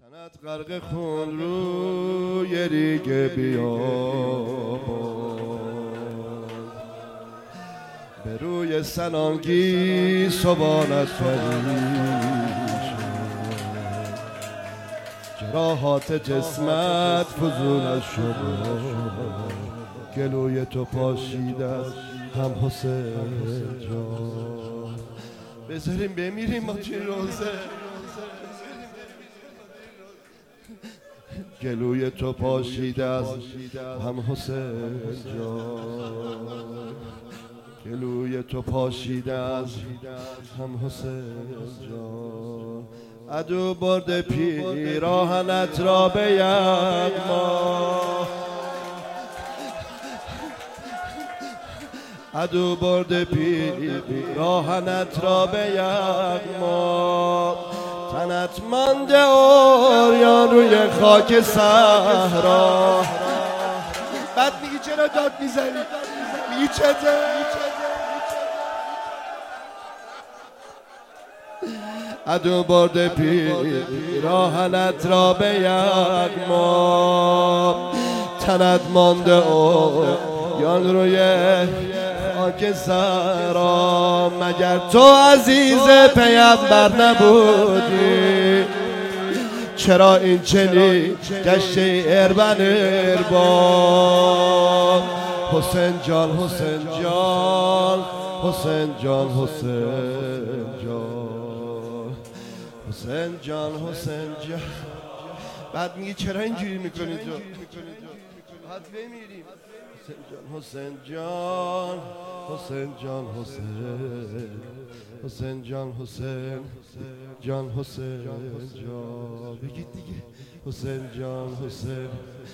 تنت غرق خون روی ریگ بیابان، به روی سنانگی صبانت پریشان، جراحات جسمت فزونت شد، گلوی تو پاشیده است هم حسین جان. بذاریم بمیریم ما توی روزه، گلوی تو پاشیده است هم حسین جان، گلوی تو پاشیده است هم حسین جان. عدو برده پیراهنت را به یغما، عدو برده پیراهنت را به یغما، تنت مانده عریان روی خاک صحرا. بعد میگی چرا داد میزنی؟ میگی چته؟ عدو برده پیراهنت را به یغما، تنت مانده عریان روی خاک صحرا. مگر تو عزیز پیامبر نبودی؟ چرا این چنین گشتی اربن اربان؟ حسین جان حسین جان حسین جان حسین جان حسین جان حسین جان. بعد میگی چرا اینجوری میکنی تو؟ بعد بمیریم. حسین جان حسین جان حسین حسین جان حسین جان حسین جان. بگید دیگه حسین جان حسین.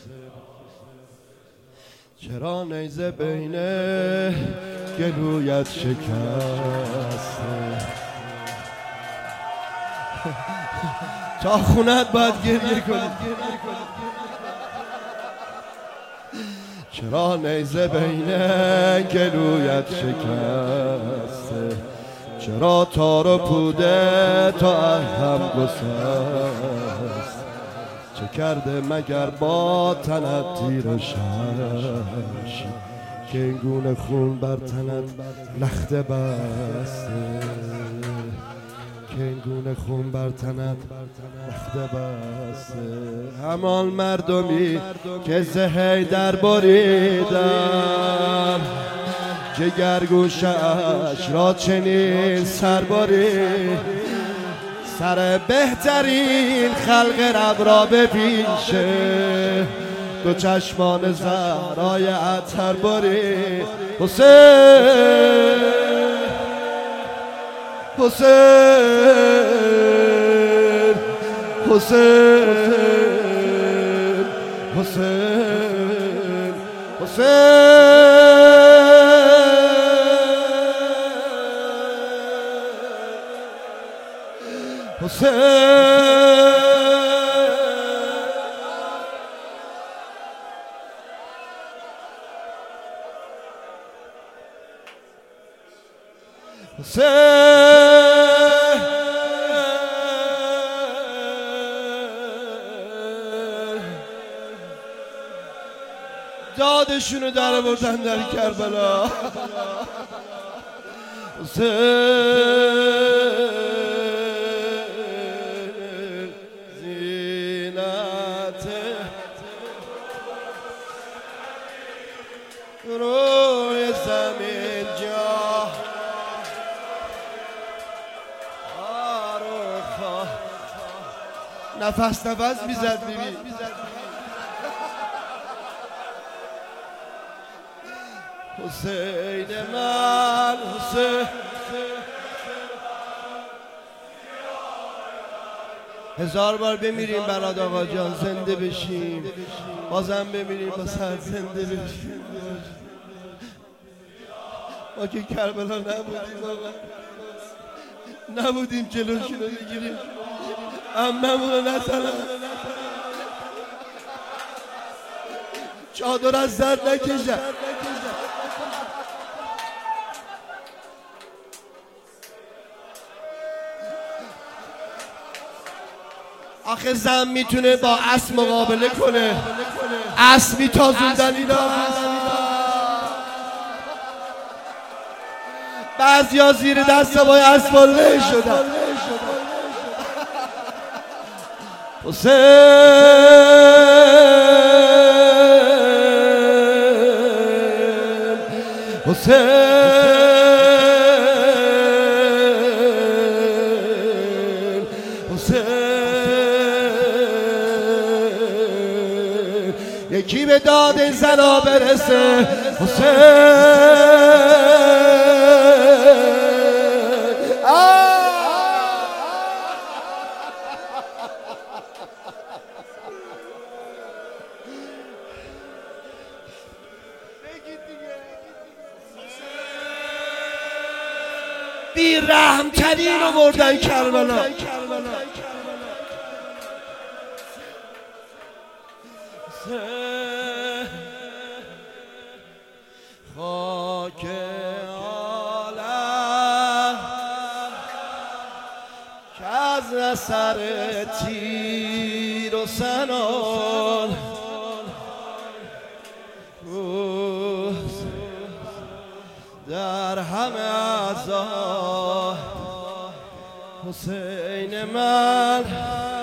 چرا نیزه بین گلویت شکسته؟ تا خونت باید گریه کنی. چرا نیزه بین گلویت شکسته؟ چرا تار و پوده تا هم گسست؟ چه کرده مگر با تنت تیر و شمشیر که این گونه خون بر تنت لخته بسته؟ که این گونه خون بر تنت لخته بسته؟ همان مردمی که ز حیدر بریدن، جگرگوشش را چنین سربری، سر بهترین خلق رب را بپیشه، دو چشمان زهرای عطر بری. حسین حسین حسین حسین حسین حسین دادشونو در بردن در کربلا. زینت روی زمین جا نفس میزد بیبی. حسین من حسین، هزار بار بمیریم برات آقا جان، زنده بشیم، بازم بمیریم بسر زنده بشیم. ما که کربلا نبودیم آقا، نبودیم جلوشونو بگیریم، عممونو نزنن، چادر از زد نکشن. آخه زن میتونه با اسب مقابله کنه، اسب میتازوندن اینا. بعضیا زیر دست با اسب له شدن. یکی به داد زنا برسه. بی رحم ترین رو بردن کربلا. خاک عالم که از اثر تیر و سنان در همه اعضا حسین من